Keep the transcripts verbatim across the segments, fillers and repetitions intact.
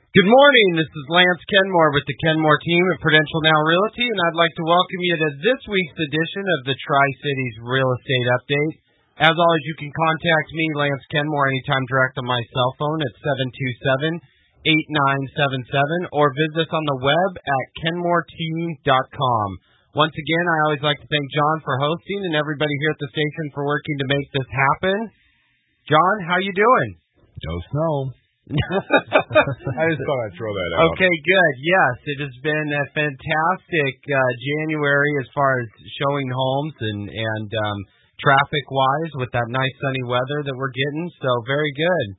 Good morning, this is Lance Kenmore with the Kenmore team at Prudential Now Realty, and I'd like to welcome you to this week's edition of the Tri-Cities Real Estate Update. As always, you can contact me, Lance Kenmore, anytime direct on my cell phone at seven two seven, eight nine seven seven, or visit us on the web at kenmore team dot com. Once again, I always like to thank John for hosting and everybody here at the station for working to make this happen. John, how you doing? No snow. I just thought I'd throw that out. Okay, good. Yes, it has been a fantastic uh, January as far as showing homes and, and um, traffic-wise with that nice sunny weather that we're getting, so very good.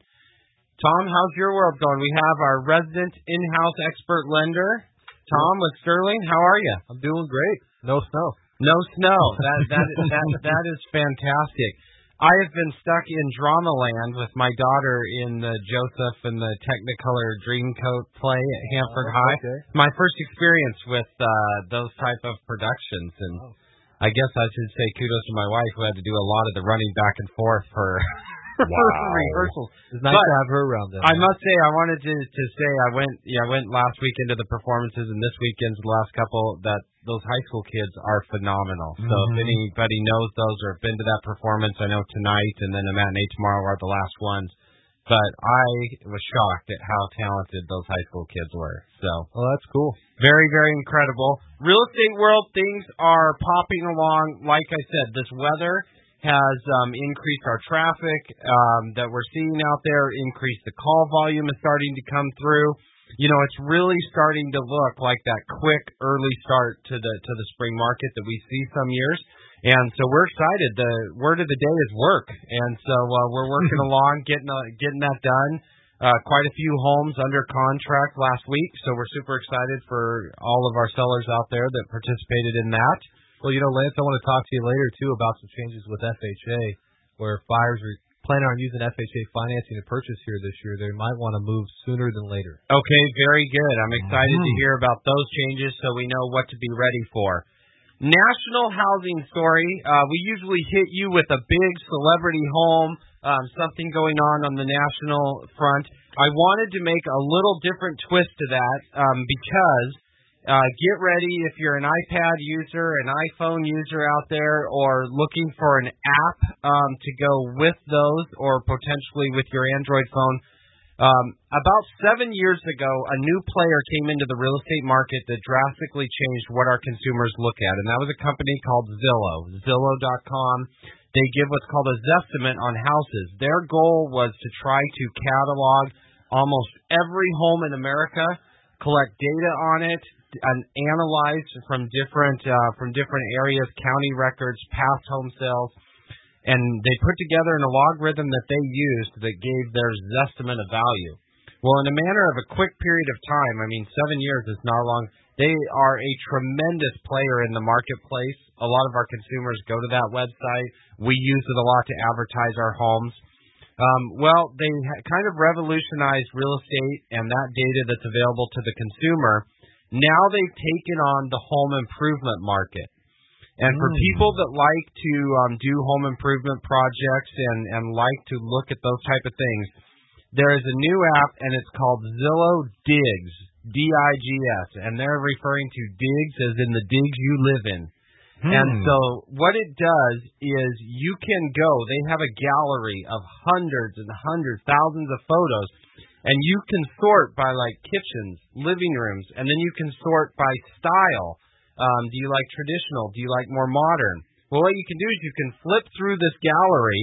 Tom, how's your world going? We have our resident in-house expert lender, Tom with Sterling. How are you? I'm doing great. No snow. No snow. That that that that is fantastic. I have been stuck in Dramaland with my daughter in the Joseph and the Technicolor Dreamcoat play at Hanford oh, High. Okay. My first experience with uh, those type of productions, and oh. I guess I should say kudos to my wife who had to do a lot of the running back and forth for wow. rehearsals. It's nice but to have her around. Then, I must say, I wanted to to say I went yeah I went last week into the performances, and this weekend's the last couple that. Those high school kids are phenomenal. So mm-hmm. if anybody knows those or have been to that performance, I know tonight and then the matinee tomorrow are the last ones. But I was shocked at how talented those high school kids were. So, oh, that's cool. Very, very incredible. Real estate world, things are popping along. Like I said, this weather has um, increased our traffic um, that we're seeing out there, increased the call volume is starting to come through. You know, it's really starting to look like that quick early start to the to the spring market that we see some years. And so we're excited. The word of the day is work. And so uh, we're working along, getting uh, getting that done. Uh, quite a few homes under contract last week. So we're super excited for all of our sellers out there that participated in that. Well, you know, Lance, I want to talk to you later, too, about some changes with F H A, where if buyers are planning on using F H A financing to purchase here this year, they might want to move sooner than later. Okay, very good. I'm excited mm-hmm. to hear about those changes so we know what to be ready for. National housing story. Uh, we usually hit you with a big celebrity home, um, something going on on the national front. I wanted to make a little different twist to that um, because uh, get ready if you're an iPad user, an iPhone user out there, or looking for an app um, to go with those or potentially with your Android phone. Um, about seven years ago, a new player came into the real estate market that drastically changed what our consumers look at, and that was a company called Zillow, Zillow dot com. They give what's called a Zestimate on houses. Their goal was to try to catalog almost every home in America, collect data on it, and analyze from different uh, from different areas, county records, past home sales. And they put together an algorithm that they used that gave their estimate of value. Well, in a matter of a quick period of time, I mean, seven years is not long, they are a tremendous player in the marketplace. A lot of our consumers go to that website. We use it a lot to advertise our homes. Um, well, they kind of revolutionized real estate and that data that's available to the consumer. Now they've taken on the home improvement market. And for people that like to um, do home improvement projects and, and like to look at those type of things, there is a new app, and it's called Zillow Digs, D I G S, and they're referring to digs as in the digs you live in. Hmm. And so what it does is you can go, they have a gallery of hundreds and hundreds, thousands of photos, and you can sort by like kitchens, living rooms, and then you can sort by style. Um, do you like traditional? Do you like more modern? Well, what you can do is you can flip through this gallery,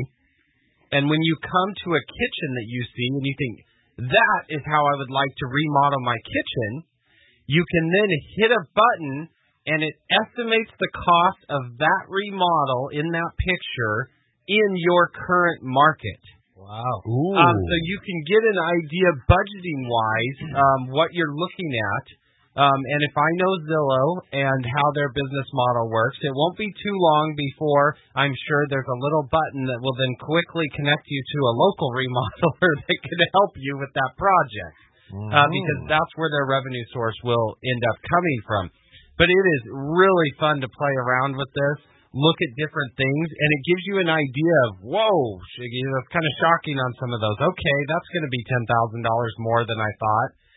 and when you come to a kitchen that you see and you think, that is how I would like to remodel my kitchen, you can then hit a button, and it estimates the cost of that remodel in that picture in your current market. Wow. Um, so you can get an idea budgeting-wise um, what you're looking at. Um, and if I know Zillow and how their business model works, it won't be too long before I'm sure there's a little button that will then quickly connect you to a local remodeler that can help you with that project. Mm-hmm. Uh, because that's where their revenue source will end up coming from. But it is really fun to play around with this, look at different things, and it gives you an idea of, whoa, you know, it's kind of shocking on some of those. Okay, that's going to be ten thousand dollars more than I thought.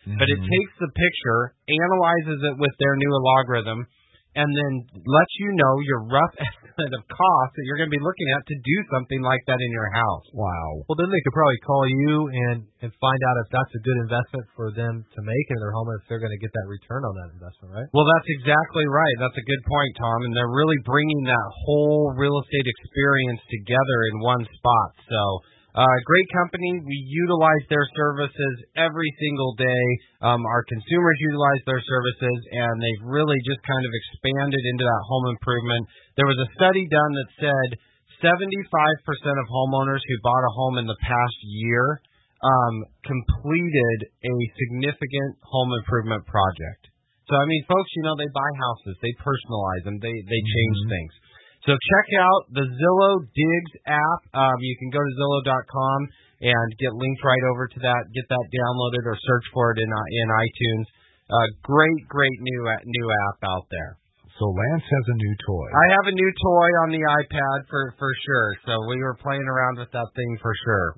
mm-hmm. but it takes the picture, analyzes it with their new logarithm, and then lets you know your rough estimate of cost that you're going to be looking at to do something like that in your house. Wow. Well, then they could probably call you and, and find out if that's a good investment for them to make in their home, and if they're going to get that return on that investment, right? Well, that's exactly right. That's a good point, Tom. And they're really bringing that whole real estate experience together in one spot. So, uh, great company. We utilize their services every single day. Um, our consumers utilize their services, and they've really just kind of expanded into that home improvement. There was a study done that said seventy-five percent of homeowners who bought a home in the past year um, completed a significant home improvement project. So, I mean, folks, you know, they buy houses, they personalize them, they, they change mm-hmm. things. So check out the Zillow Digs app. Um, you can go to Zillow dot com and get linked right over to that. Get that downloaded or search for it in uh, in iTunes. Uh, great, great new new app out there. So Lance has a new toy. I have a new toy on the iPad for for sure. So we were playing around with that thing for sure.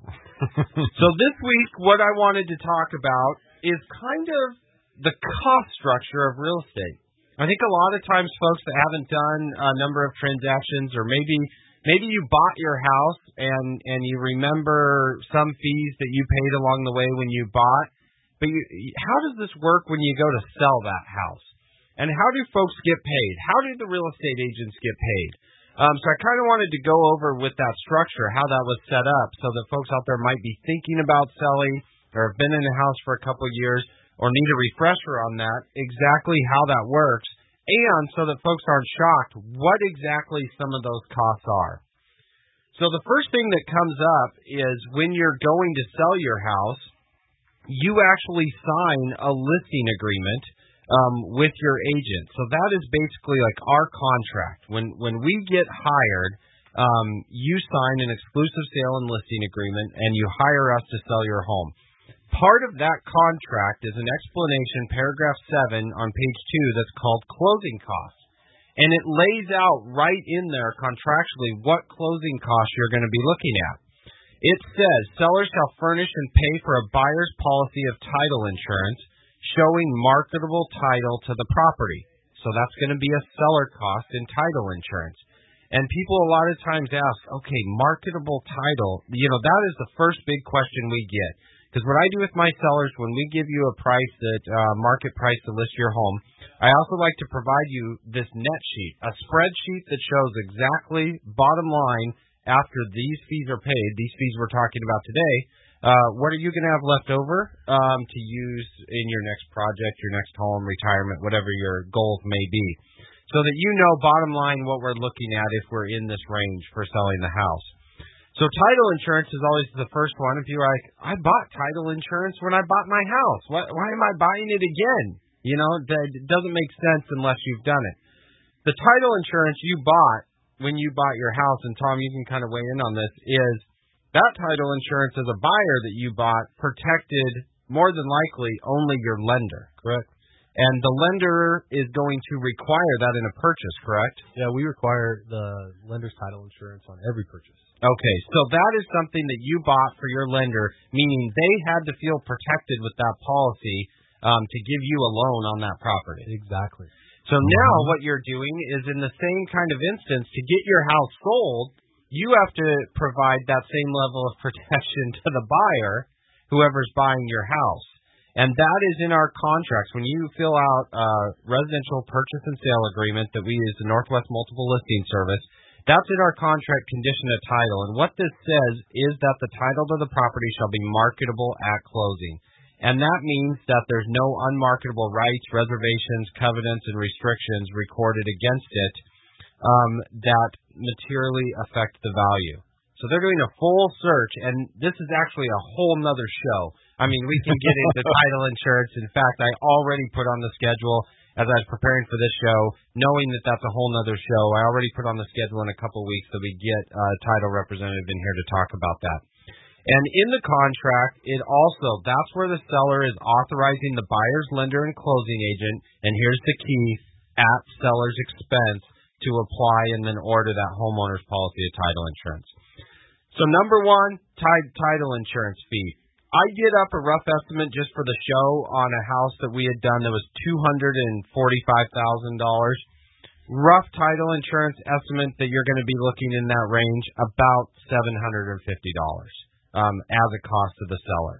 So this week, what I wanted to talk about is kind of the cost structure of real estate. I think a lot of times folks that haven't done a number of transactions, or maybe maybe you bought your house and, and you remember some fees that you paid along the way when you bought, but you, how does this work when you go to sell that house? And how do folks get paid? How do the real estate agents get paid? Um, so I kind of wanted to go over with that structure, how that was set up, so that folks out there might be thinking about selling or have been in a house for a couple of years, or need a refresher on that, exactly how that works, and so that folks aren't shocked what exactly some of those costs are. So the first thing that comes up is when you're going to sell your house, you actually sign a listing agreement um, with your agent. So that is basically like our contract. When when we get hired, um, you sign an exclusive sale and listing agreement, and you hire us to sell your home. Part of that contract is an explanation, paragraph seven on page two, that's called closing costs. And it lays out right in there contractually what closing costs you're going to be looking at. It says, sellers shall furnish and pay for a buyer's policy of title insurance showing marketable title to the property. So that's going to be a seller cost in title insurance. And people a lot of times ask, okay, marketable title, you know, that is the first big question we get. Because what I do with my sellers, when we give you a price that uh, market price to list your home, I also like to provide you this net sheet, a spreadsheet that shows exactly bottom line after these fees are paid, these fees we're talking about today, uh, what are you going to have left over um, to use in your next project, your next home, retirement, whatever your goals may be, so that you know bottom line what we're looking at if we're in this range for selling the house. So title insurance is always the first one. If you're like, I bought title insurance when I bought my house. Why, why am I buying it again? You know, it doesn't make sense unless you've done it. The title insurance you bought when you bought your house, and Tom, you can kind of weigh in on this, is that title insurance as a buyer that you bought protected more than likely only your lender. Correct. And the lender is going to require that in a purchase, correct? Yeah, we require the lender's title insurance on every purchase. Okay, so that is something that you bought for your lender, meaning they had to feel protected with that policy um, to give you a loan on that property. Exactly. So now what you're doing is, in the same kind of instance, to get your house sold, you have to provide that same level of protection to the buyer, whoever's buying your house. And that is in our contracts. When you fill out a residential purchase and sale agreement that we use, the Northwest Multiple Listing Service, that's in our contract condition of title. And what this says is that the title to the property shall be marketable at closing. And that means that there's no unmarketable rights, reservations, covenants, and restrictions recorded against it um, that materially affect the value. So they're doing a full search, and this is actually a whole nother show. I mean, we can get into title insurance. In fact, I already put on the schedule, as I was preparing for this show, knowing that that's a whole nother show, I already put on the schedule in a couple of weeks that we get a title representative in here to talk about that. And in the contract, it also, that's where the seller is authorizing the buyer's lender and closing agent, and here's the key, at seller's expense to apply and then order that homeowner's policy of title insurance. So number one, title insurance fee. I did up a rough estimate just for the show on a house that we had done that was two hundred forty-five thousand dollars. Rough title insurance estimate that you're going to be looking in that range, about seven hundred fifty dollars um, as a cost to the seller.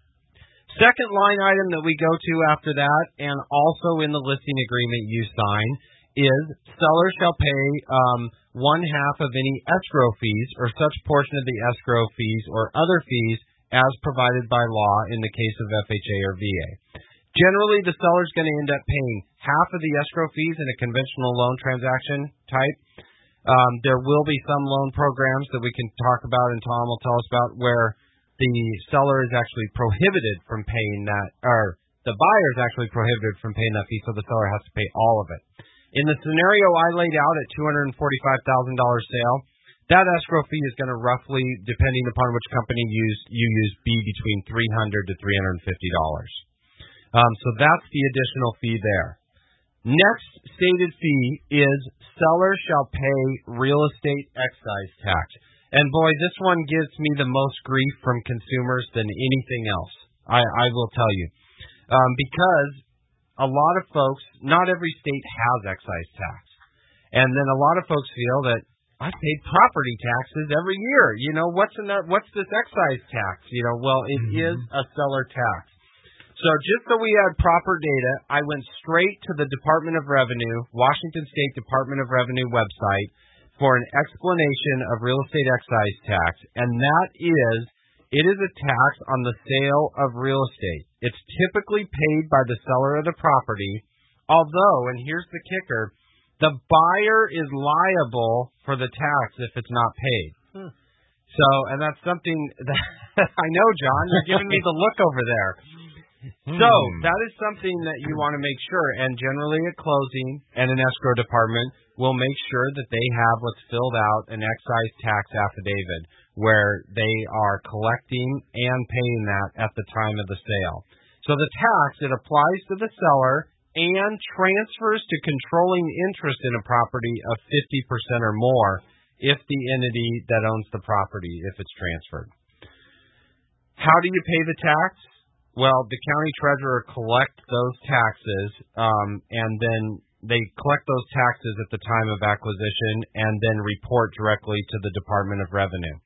Second line item that we go to after that, and also in the listing agreement you sign, is seller shall pay um, one half of any escrow fees or such portion of the escrow fees or other fees as provided by law in the case of F H A or V A. Generally, the seller is going to end up paying half of the escrow fees in a conventional loan transaction type. Um, there will be some loan programs that we can talk about and Tom will tell us about where the seller is actually prohibited from paying that, or the buyer is actually prohibited from paying that fee, so the seller has to pay all of it. In the scenario I laid out at two hundred forty-five thousand dollars sale, that escrow fee is going to roughly, depending upon which company you use, you use, be between three hundred dollars to three hundred fifty dollars. Um, so that's the additional fee there. Next stated fee is seller shall pay real estate excise tax. And boy, this one gives me the most grief from consumers than anything else, I, I will tell you. Um, because a lot of folks, not every state has excise tax. And then a lot of folks feel that I paid property taxes every year. You know, what's in that, what's this excise tax? You know, well, it mm-hmm. is a seller tax. So just so we had proper data, I went straight to the Department of Revenue, Washington State Department of Revenue website for an explanation of real estate excise tax. And that is, it is a tax on the sale of real estate. It's typically paid by the seller of the property, although, and here's the kicker, the buyer is liable for the tax if it's not paid. Hmm. So, and that's something that I know, John, you're giving me the look over there. Hmm. So, that is something that you want to make sure, and generally at closing and an escrow department will make sure that they have what's filled out an excise tax affidavit where they are collecting and paying that at the time of the sale. So the tax, it applies to the seller and transfers to controlling interest in a property of fifty percent or more if the entity that owns the property, if it's transferred. How do you pay the tax? Well, the county treasurer collects those taxes, um, and then they collect those taxes at the time of acquisition and then report directly to the Department of Revenue.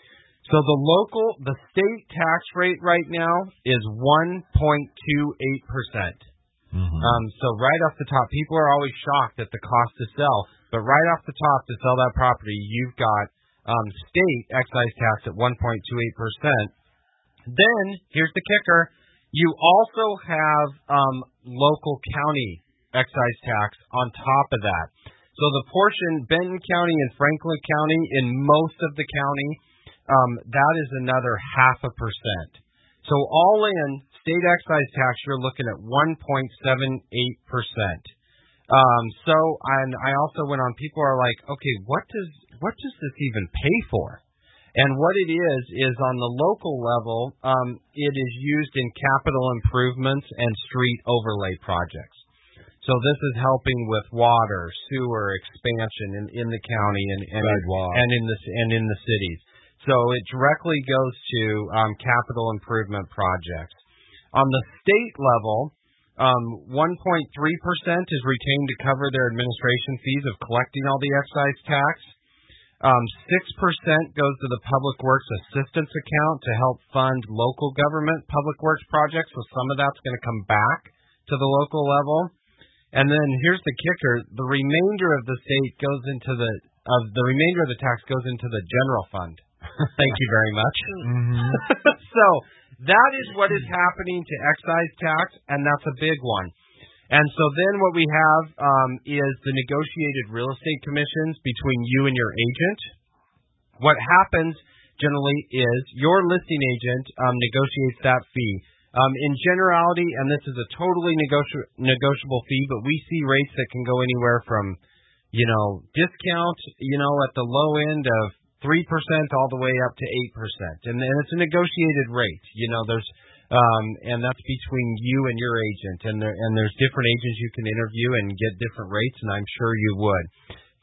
So the local, the state tax rate right now is one point two eight percent. Mm-hmm. Um, so right off the top, people are always shocked at the cost to sell, but right off the top to sell that property, you've got um, state excise tax at one point two eight percent. Then, here's the kicker, you also have um, local county excise tax on top of that. So the portion, Benton County and Franklin County, in most of the county, um, that is another half a percent. So all in, state excise tax, you're looking at one point seven eight percent. Um, so, and I also went on, people are like, okay, what does what does this even pay for? And what it is, is on the local level, um, it is used in capital improvements and street overlay projects. So this is helping with water, sewer expansion in, in the county and and, and in the and in the cities. So it directly goes to um, capital improvement projects. On the state level, um, one point three percent is retained to cover their administration fees of collecting all the excise tax. Um, six percent goes to the Public Works Assistance Account to help fund local government public works projects. So some of that's going to come back to the local level. And then here's the kicker: the remainder of the state goes into the of the remainder of the tax goes into the general fund. Thank you very much. Mm-hmm. So that is what is happening to excise tax, and that's a big one. And so then what we have um, is the negotiated real estate commissions between you and your agent. What happens generally is your listing agent um, negotiates that fee. Um, in generality, and this is a totally negoti- negotiable fee, but we see rates that can go anywhere from, you know, discount, you know, at the low end of three percent all the way up to eight percent. And, and it's a negotiated rate. You know, there's, um, and that's between you and your agent. And, there, and there's different agents you can interview and get different rates, and I'm sure you would.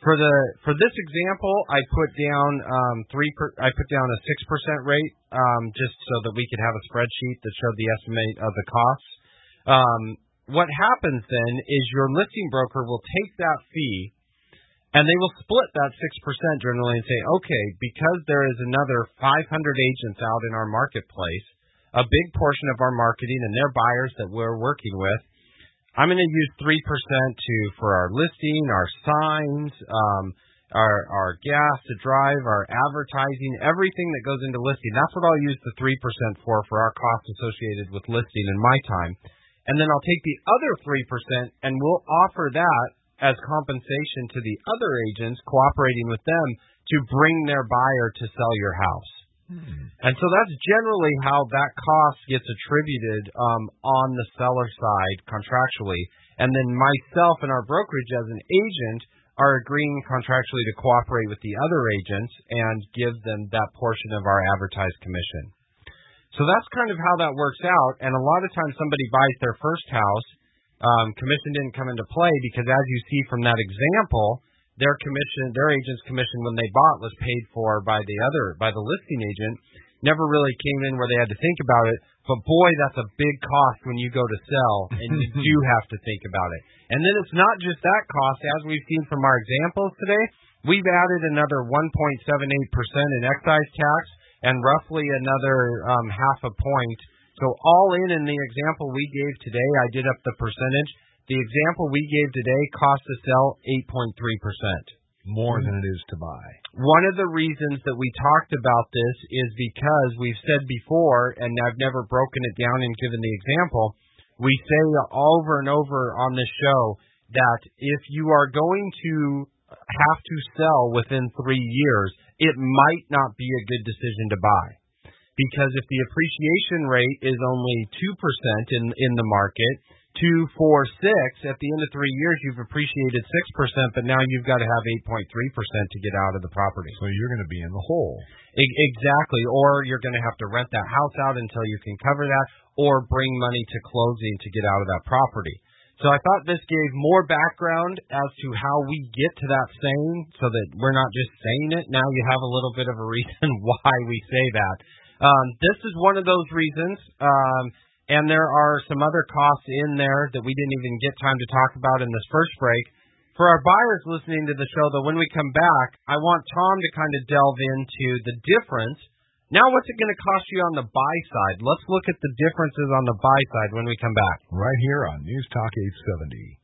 For the for this example, I put down um, three. Per, I put down a six percent rate, um, just so that we could have a spreadsheet that showed the estimate of the costs. Um, what happens then is your listing broker will take that fee, and they will split that six percent generally and say, okay, because there is another five hundred agents out in our marketplace, a big portion of our marketing and their buyers that we're working with, I'm going to use three percent to for our listing, our signs, um, our our gas to drive, our advertising, everything that goes into listing. That's what I'll use the three percent for, for our costs associated with listing in my time. And then I'll take the other three percent and we'll offer that as compensation to the other agents cooperating with them to bring their buyer to sell your house. And so that's generally how that cost gets attributed um, on the seller side contractually. And then myself and our brokerage as an agent are agreeing contractually to cooperate with the other agents and give them that portion of our advertised commission. So that's kind of how that works out. And a lot of times somebody buys their first house, um, commission didn't come into play because as you see from that example, their commission, their agent's commission when they bought was paid for by the other, by the listing agent. Never really came in where they had to think about it. But boy, that's a big cost when you go to sell, and you do have to think about it. And then it's not just that cost. As we've seen from our examples today, we've added another one point seven eight percent in excise tax and roughly another um, half a point. So all in in the example we gave today, I did up the percentage. The example we gave today cost to sell eight point three percent. More than it is to buy. One of the reasons that we talked about this is because we've said before, and I've never broken it down and given the example, we say over and over on this show that if you are going to have to sell within three years, it might not be a good decision to buy. Because if the appreciation rate is only two percent in, in the market, two, four, six, at the end of three years, you've appreciated six percent, but now you've got to have eight point three percent to get out of the property. So you're going to be in the hole. E- exactly. Or you're going to have to rent that house out until you can cover that, or bring money to closing to get out of that property. So I thought this gave more background as to how we get to that saying, so that we're not just saying it. Now you have a little bit of a reason why we say that. Um, this is one of those reasons. Um, And there are some other costs in there that we didn't even get time to talk about in this first break. For our buyers listening to the show, though, when we come back, I want Tom to kind of delve into the difference. Now, what's it going to cost you on the buy side? Let's look at the differences on the buy side when we come back. Right here on News Talk eight seventy.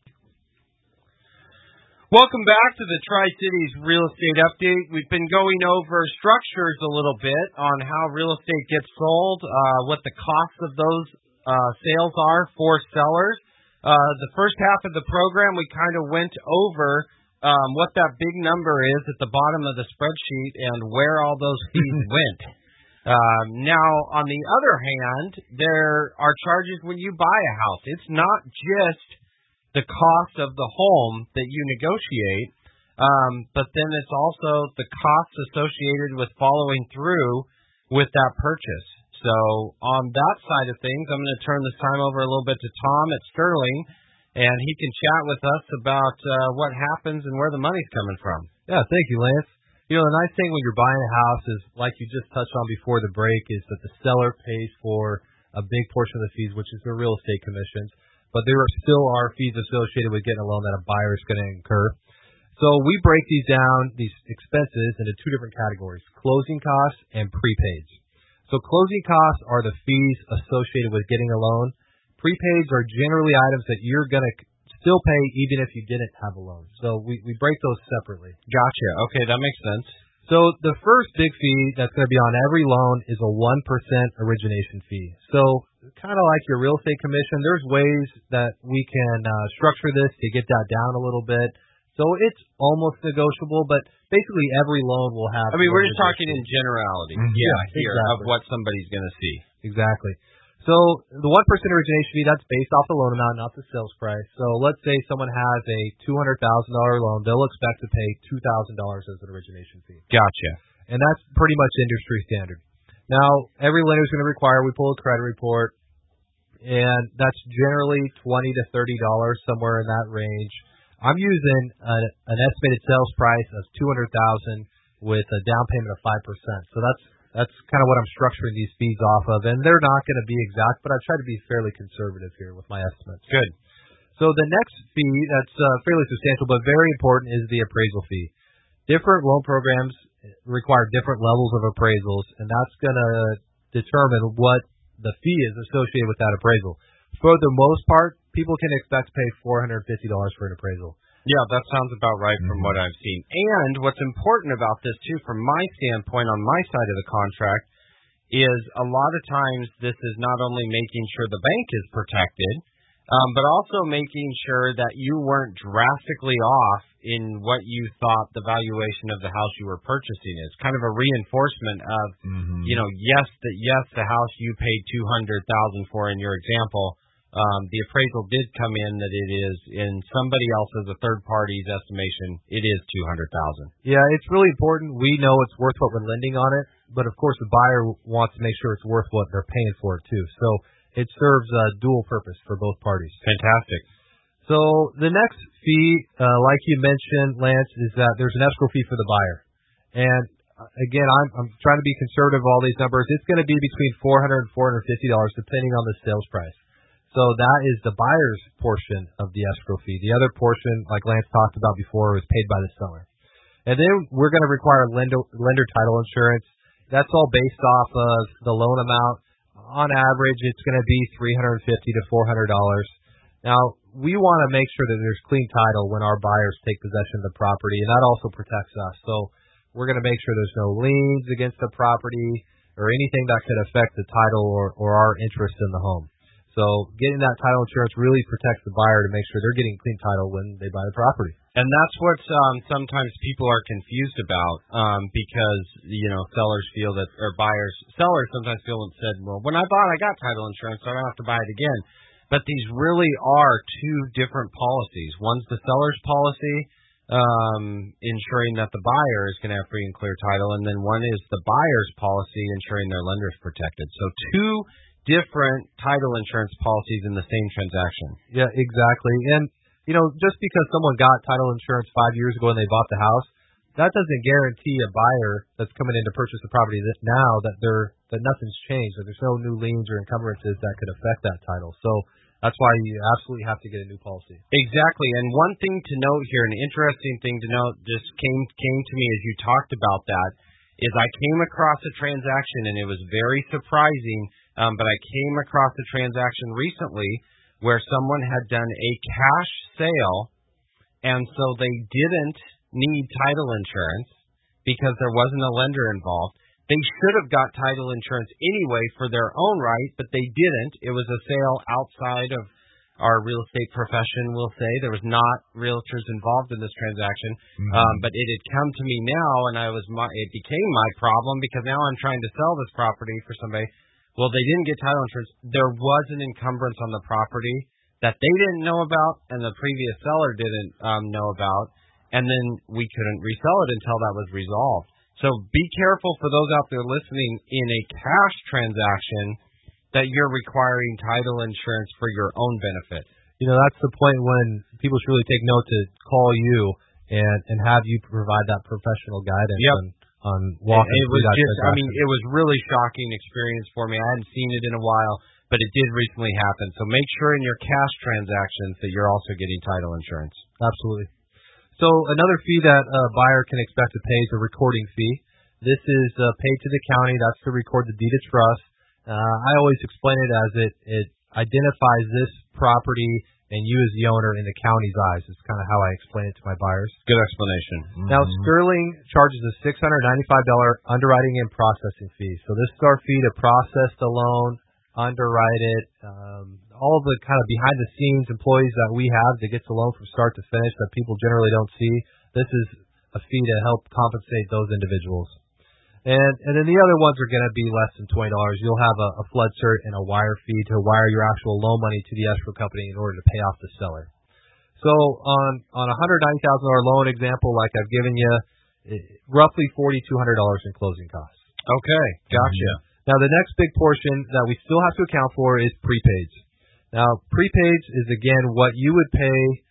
Welcome back to the Tri-Cities Real Estate Update. We've been going over structures a little bit on how real estate gets sold, uh, what the costs of those uh, sales are for sellers. Uh, the first half of the program, we kind of went over um, what that big number is at the bottom of the spreadsheet and where all those fees went. Um, now, on the other hand, there are charges when you buy a house. It's not just the cost of the home that you negotiate, um, but then it's also the costs associated with following through with that purchase. So on that side of things, I'm going to turn this time over a little bit to Tom at Sterling, and he can chat with us about uh, what happens and where the money's coming from. Yeah, thank you, Lance. You know, the nice thing when you're buying a house is, like you just touched on before the break, is that the seller pays for a big portion of the fees, which is their real estate commissions. But there are still are fees associated with getting a loan that a buyer is going to incur. So we break these down, these expenses, into two different categories, closing costs and prepaids. So closing costs are the fees associated with getting a loan. Prepaids are generally items that you're going to still pay even if you didn't have a loan. So we, we break those separately. Gotcha. Okay, that makes sense. So the first big fee that's going to be on every loan is a one percent origination fee. So kind of like your real estate commission, there's ways that we can uh, structure this to get that down a little bit. So it's almost negotiable, but basically every loan will have... I mean, we're just talking in generality mm-hmm. yeah, yeah, here exactly. of what somebody's going to see. Exactly. So the one percent origination fee, that's based off the loan amount, not the sales price. So let's say someone has a two hundred thousand dollars loan. They'll expect to pay two thousand dollars as an origination fee. Gotcha. And that's pretty much industry standard. Now, every lender is going to require we pull a credit report, and that's generally twenty to thirty dollars, somewhere in that range. I'm using a, an estimated sales price of two hundred thousand dollars with a down payment of five percent. So that's that's kind of what I'm structuring these fees off of, and they're not going to be exact, but I try to be fairly conservative here with my estimates. Good. So the next fee that's uh, fairly substantial but very important is the appraisal fee. Different loan programs require different levels of appraisals, and that's going to determine what the fee is associated with that appraisal. For the most part, people can expect to pay four hundred fifty dollars for an appraisal. Yeah, that sounds about right from what I've seen. And what's important about this, too, from my standpoint on my side of the contract, is a lot of times this is not only making sure the bank is protected, um, but also making sure that you weren't drastically off in what you thought the valuation of the house you were purchasing is. Kind of a reinforcement of, mm-hmm. you know, yes, that yes, the house you paid two hundred thousand dollars for in your example, Um, the appraisal did come in that it is, in somebody else's, a third party's estimation, it is two hundred thousand dollars. Yeah, it's really important. We know it's worth what we're lending on it, but of course the buyer wants to make sure it's worth what they're paying for it too. So it serves a dual purpose for both parties. Fantastic. So the next fee, uh, like you mentioned, Lance, is that there's an escrow fee for the buyer. And again, I'm, I'm trying to be conservative of all these numbers. It's going to be between four hundred dollars and four hundred fifty dollars depending on the sales price. So that is the buyer's portion of the escrow fee. The other portion, like Lance talked about before, is paid by the seller. And then we're going to require lender, lender title insurance. That's all based off of the loan amount. On average, it's going to be three hundred fifty to four hundred dollars. Now, we want to make sure that there's clean title when our buyers take possession of the property, and that also protects us. So we're going to make sure there's no liens against the property or anything that could affect the title or, or our interest in the home. So getting that title insurance really protects the buyer to make sure they're getting clean title when they buy the property. And that's what um, sometimes people are confused about um, because, you know, sellers feel that, or buyers, sellers sometimes feel and said, well, when I bought, I got title insurance, so I don't have to buy it again. But these really are two different policies. One's the seller's policy, um, ensuring that the buyer is going to have free and clear title, and then one is the buyer's policy, ensuring their lender is protected. So two different title insurance policies in the same transaction. Yeah, exactly. And, you know, just because someone got title insurance five years ago and they bought the house, that doesn't guarantee a buyer that's coming in to purchase the property that now that they're that nothing's changed, that there's no new liens or encumbrances that could affect that title. So that's why you absolutely have to get a new policy. Exactly. And one thing to note here, an interesting thing to note, just came came to me as you talked about that, is I came across a transaction, and it was very surprising, um, but I came across a transaction recently where someone had done a cash sale, and so they didn't need title insurance because there wasn't a lender involved. They should have got title insurance anyway for their own right, but they didn't. It was a sale outside of our real estate profession, we'll say. There was not realtors involved in this transaction, mm-hmm. um, but it had come to me now, and I was my, it became my problem because now I'm trying to sell this property for somebody. Well, they didn't get title insurance. There was an encumbrance on the property that they didn't know about, and the previous seller didn't um, know about, and then we couldn't resell it until that was resolved. So be careful for those out there listening in a cash transaction that you're requiring title insurance for your own benefit. You know, that's the point when people should really take note to call you and, and have you provide that professional guidance yep. on, on walking it through was that just, I mean, it was really shocking experience for me. I hadn't seen it in a while, but it did recently happen. So make sure in your cash transactions that you're also getting title insurance. Absolutely. So another fee that a buyer can expect to pay is a recording fee. This is uh, paid to the county. That's to record the deed of trust. Uh, I always explain it as it, it identifies this property and you as the owner in the county's eyes. It's kind of how I explain it to my buyers. Good explanation. Mm-hmm. Now, Sterling charges a six hundred ninety-five dollars underwriting and processing fee. So this is our fee to process the loan, underwrite it, um, all the kind of behind-the-scenes employees that we have that gets the loan from start to finish that people generally don't see. This is a fee to help compensate those individuals. And and then the other ones are going to be less than twenty dollars. You'll have a, a flood cert and a wire fee to wire your actual loan money to the escrow company in order to pay off the seller. So on on a one hundred ninety thousand dollars loan example, like I've given you, it, roughly four thousand two hundred dollars in closing costs. Okay, gotcha. Mm-hmm. Now the next big portion that we still have to account for is prepaids. Now prepaids is again what you would pay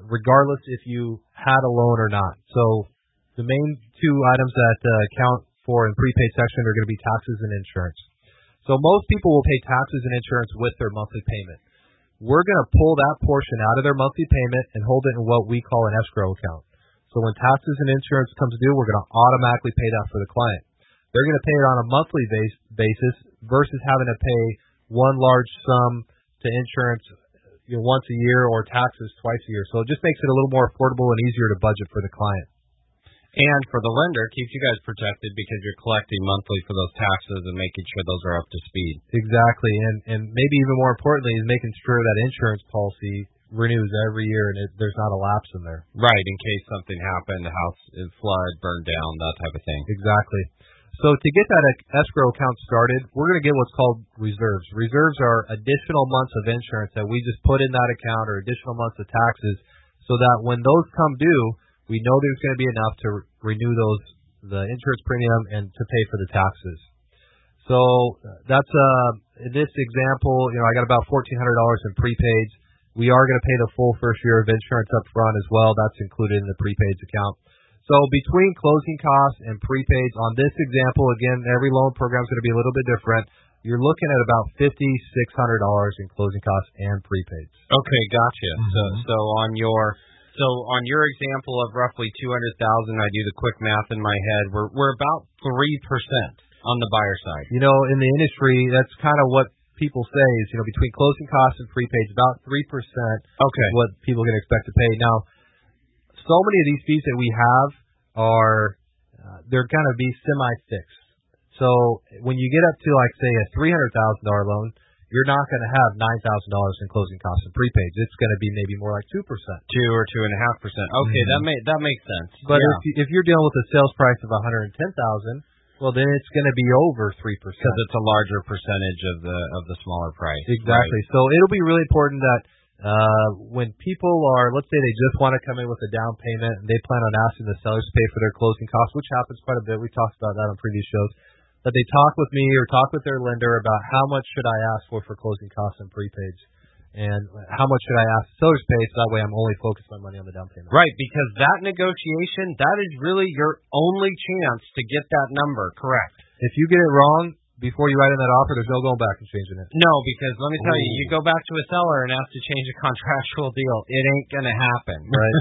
regardless if you had a loan or not. So the main two items that uh, count for in prepaid section are going to be taxes and insurance. So most people will pay taxes and insurance with their monthly payment. We're going to pull that portion out of their monthly payment and hold it in what we call an escrow account. So when taxes and insurance comes due, we're going to automatically pay that for the client. They're going to pay it on a monthly base, basis versus having to pay one large sum to insurance you know, once a year or taxes twice a year. So it just makes it a little more affordable and easier to budget for the client. And for the lender, keeps you guys protected because you're collecting monthly for those taxes and making sure those are up to speed. Exactly. And and maybe even more importantly is making sure that insurance policy renews every year and it, there's not a lapse in there. Right, in case something happened, the house is flood, burned down, that type of thing. Exactly. So to get that escrow account started, we're going to get what's called reserves. Reserves are additional months of insurance that we just put in that account or additional months of taxes so that when those come due, we know there's going to be enough to re- renew those, the insurance premium and to pay for the taxes. So that's, uh, in this example, you know, I got about fourteen hundred dollars in prepaids. We are going to pay the full first year of insurance up front as well. That's included in the prepaids account. So between closing costs and prepaids, on this example, again, every loan program is going to be a little bit different. You're looking at about five thousand six hundred dollars in closing costs and prepaids. Okay, gotcha. Mm-hmm. So, so on your so on your example of roughly two hundred thousand, I do the quick math in my head. We're we're about three percent on the buyer side. You know, in the industry, that's kind of what people say is, you know, between closing costs and prepaids, about three percent okay. is what people can expect to pay. Now, so many of these fees that we have are, uh, they're going to be semi-fixed. So when you get up to, like, say, a three hundred thousand dollars loan, you're not going to have nine thousand dollars in closing costs and prepaids. It's going to be maybe more like two percent. two or two point five percent. Okay, mm-hmm. that, may, that makes sense. But yeah. if, you, if you're dealing with a sales price of one hundred ten thousand dollars, well, then it's going to be over three percent. Because it's a larger percentage of the of the smaller price. Exactly. Right. So it'll be really important that uh, when people are, let's say they just want to come in with a down payment and they plan on asking the sellers to pay for their closing costs, which happens quite a bit. We talked about that on previous shows. That they talk with me or talk with their lender about how much should I ask for for closing costs and prepaids. And how much should I ask the sellers pay so that way I'm only focused my money on the down payment. Right, because that negotiation, that is really your only chance to get that number correct. If you get it wrong before you write in that offer, there's no going back and changing it. No, because let me tell Ooh. you, you go back to a seller and ask to change a contractual deal, it ain't going to happen. Right.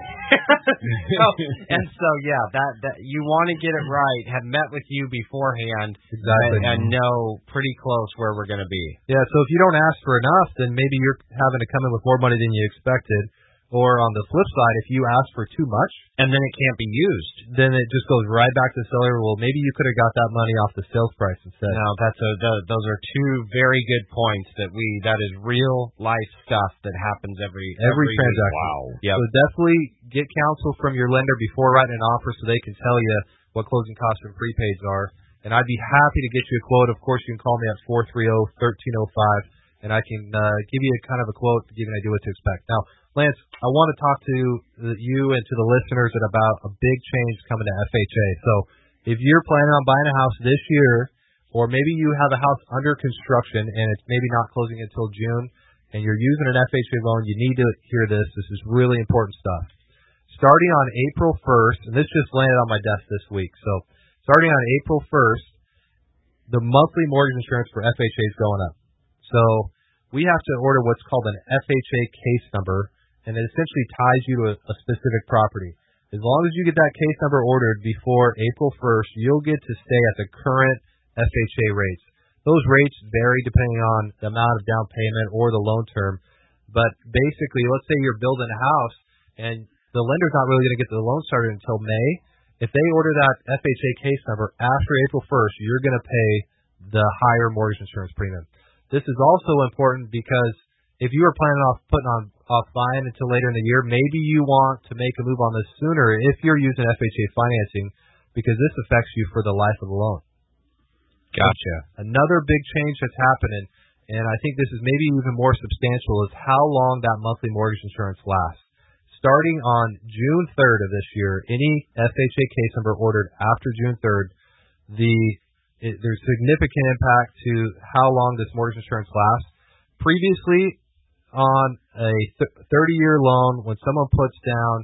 so, and so, yeah, that, that you want to get it right, have met with you beforehand, exactly. and, and know pretty close where we're going to be. Yeah, so if you don't ask for enough, then maybe you're having to come in with more money than you expected. Or on the flip side, if you ask for too much, and then it can't be used, then it just goes right back to the seller. Well, maybe you could have got that money off the sales price instead. No, that's a, the, those are two very good points that we that is real life stuff that happens every every, every transaction. Wow. Yep. So definitely get counsel from your lender before writing an offer so they can tell you what closing costs and prepaids are. And I'd be happy to get you a quote. Of course, you can call me at four three zero, one three zero five, and I can uh, give you a kind of a quote to give you an idea what to expect. Now, Lance, I want to talk to you and to the listeners about a big change coming to F H A. So if you're planning on buying a house this year, or maybe you have a house under construction and it's maybe not closing until June, and you're using an F H A loan, you need to hear this. This is really important stuff. Starting on April first, and this just landed on my desk this week, so starting on April first, the monthly mortgage insurance for F H A is going up. So we have to order what's called an F H A case number, and it essentially ties you to a, a specific property. As long as you get that case number ordered before April first, you'll get to stay at the current F H A rates. Those rates vary depending on the amount of down payment or the loan term. But basically, let's say you're building a house and the lender's not really going to get the loan started until May. If they order that F H A case number after April first, you're going to pay the higher mortgage insurance premium. This is also important because if you were planning off putting on off buying until later in the year, maybe you want to make a move on this sooner if you're using F H A financing, because this affects you for the life of the loan. Gotcha. Another big change that's happening, and I think this is maybe even more substantial, is how long that monthly mortgage insurance lasts. Starting on June third of this year, any F H A case number ordered after June third, the it, there's significant impact to how long this mortgage insurance lasts. Previously, on a thirty-year loan, when someone puts down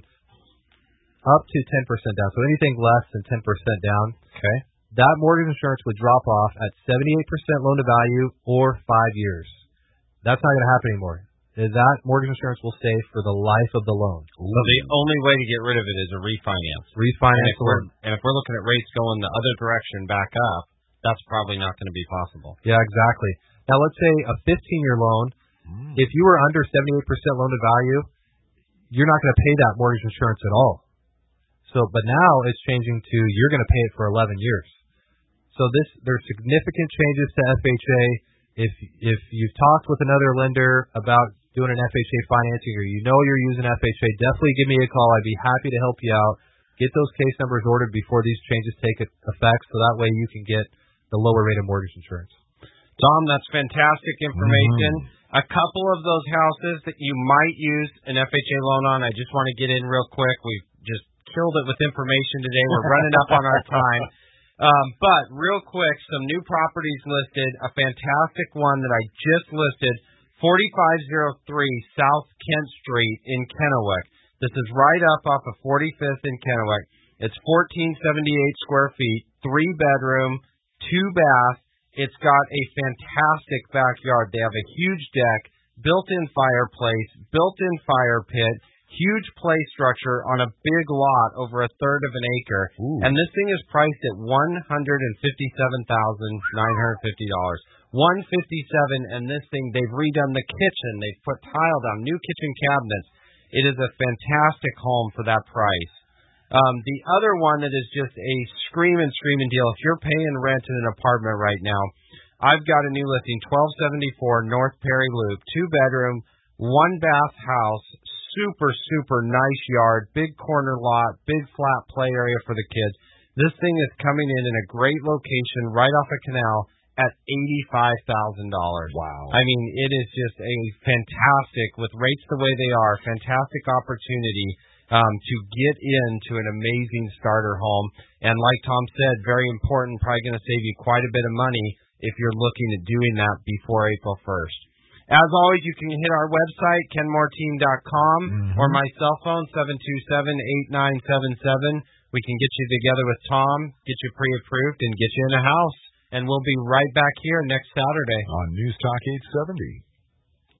up to ten percent down, so anything less than ten percent down, okay, that mortgage insurance would drop off at seventy-eight percent loan to value or five years. That's not going to happen anymore. That mortgage insurance will stay for the life of the loan. So the only way to get rid of it is a refinance. Refinance. And if we're, and if we're looking at rates going the other direction back up, that's probably not going to be possible. Yeah, exactly. Now, let's say a fifteen-year loan, mm. if you were under seventy-eight percent loan to value, you're not going to pay that mortgage insurance at all. So, but now it's changing to you're going to pay it for eleven years. So this, there's significant changes to F H A. If if you've talked with another lender about doing an F H A financing, or you know you're using F H A, definitely give me a call. I'd be happy to help you out. Get those case numbers ordered before these changes take effect, so that way you can get the lower rate of mortgage insurance. Tom, that's fantastic information. Mm-hmm. A couple of those houses that you might use an F H A loan on, I just want to get in real quick. We've just killed it with information today. We're running up on our time. Um, but real quick, some new properties listed. A fantastic one that I just listed, forty-five oh three South Kent Street in Kennewick. This is right up off of forty-fifth in Kennewick. It's fourteen seventy-eight square feet, three bedroom, two bath. It's got a fantastic backyard. They have a huge deck, built-in fireplace, built-in fire pit, huge play structure on a big lot over a third of an acre. Ooh. And this thing is priced at one hundred fifty-seven thousand nine hundred fifty dollars. one hundred fifty-seven dollars, and this thing, they've redone the kitchen. They've put tile down, new kitchen cabinets. It is a fantastic home for that price. Um, the other one that is just a screaming, screaming deal, if you're paying rent in an apartment right now, I've got a new listing, twelve seventy-four North Perry Loop, two-bedroom, one-bath house, super, super nice yard, big corner lot, big flat play area for the kids. This thing is coming in in a great location right off a canal at eighty-five thousand dollars. Wow. I mean, it is just a fantastic, with rates the way they are, fantastic opportunity um, to get into an amazing starter home. And like Tom said, very important, probably going to save you quite a bit of money if you're looking at doing that before April first. As always, you can hit our website, ken moore team dot com, mm-hmm. or my cell phone, seven two seven, eight nine seven seven. We can get you together with Tom, get you pre-approved, and get you in a house. And we'll be right back here next Saturday on News Talk eight seventy.